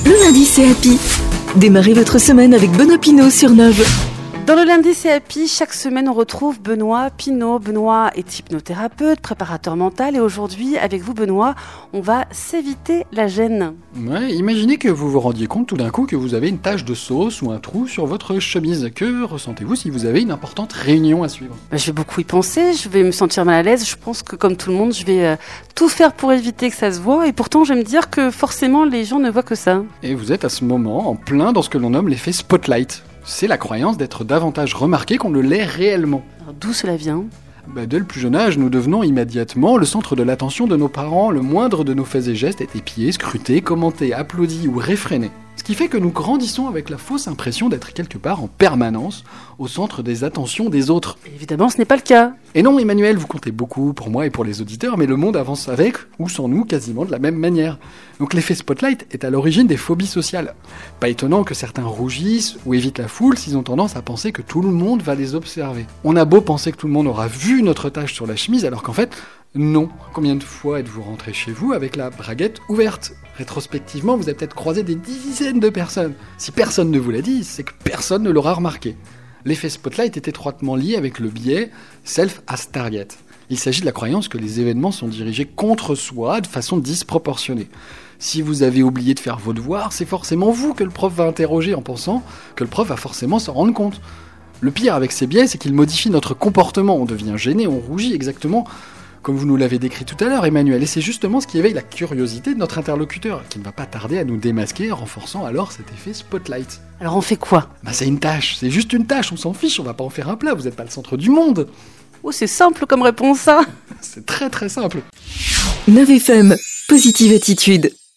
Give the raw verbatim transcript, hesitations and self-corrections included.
Le lundi, c'est Happy. Démarrez votre semaine avec Benoît Pinault sur Nove. Dans le lundi, c'est Happy. Chaque semaine, on retrouve Benoît Pinault. Benoît est hypnothérapeute, préparateur mental. Et aujourd'hui, avec vous, Benoît, on va s'éviter la gêne. Ouais, imaginez que vous vous rendiez compte tout d'un coup que vous avez une tache de sauce ou un trou sur votre chemise. Que ressentez-vous si vous avez une importante réunion à suivre ? Bah, je vais beaucoup y penser, je vais me sentir mal à l'aise. Je pense que, comme tout le monde, je vais euh, tout faire pour éviter que ça se voit. Et pourtant, je vais me dire que forcément, les gens ne voient que ça. Et vous êtes à ce moment en plein dans ce que l'on nomme l'effet spotlight. C'est la croyance d'être davantage remarqué qu'on ne l'est réellement. Alors, d'où cela vient ? Bah, dès le plus jeune âge, nous devenons immédiatement le centre de l'attention de nos parents. Le moindre de nos faits et gestes est épié, scruté, commenté, applaudi ou réfréné. Ce qui fait que nous grandissons avec la fausse impression d'être quelque part en permanence au centre des attentions des autres. Et évidemment, ce n'est pas le cas. Et non, Emmanuel, vous comptez beaucoup pour moi et pour les auditeurs, mais le monde avance avec ou sans nous quasiment de la même manière. Donc l'effet spotlight est à l'origine des phobies sociales. Pas étonnant que certains rougissent ou évitent la foule s'ils ont tendance à penser que tout le monde va les observer. On a beau penser que tout le monde aura vu notre tache sur la chemise, alors qu'en fait, non. Combien de fois êtes-vous rentré chez vous avec la braguette ouverte ? Rétrospectivement, vous avez peut-être croisé des dizaines de personnes. Si personne ne vous l'a dit, c'est que personne ne l'aura remarqué. L'effet spotlight est étroitement lié avec le biais self as target. Il s'agit de la croyance que les événements sont dirigés contre soi de façon disproportionnée. Si vous avez oublié de faire vos devoirs, c'est forcément vous que le prof va interroger en pensant que le prof va forcément s'en rendre compte. Le pire avec ces biais, c'est qu'ils modifient notre comportement. On devient gêné, on rougit exactement comme vous nous l'avez décrit tout à l'heure, Emmanuel. Et c'est justement ce qui éveille la curiosité de notre interlocuteur, qui ne va pas tarder à nous démasquer, renforçant alors cet effet spotlight. Alors on fait quoi ? Bah c'est une tâche, c'est juste une tâche, on s'en fiche, on va pas en faire un plat, vous n'êtes pas le centre du monde. Oh, c'est simple comme réponse, ça. C'est très très simple. Nove F M, positive attitude.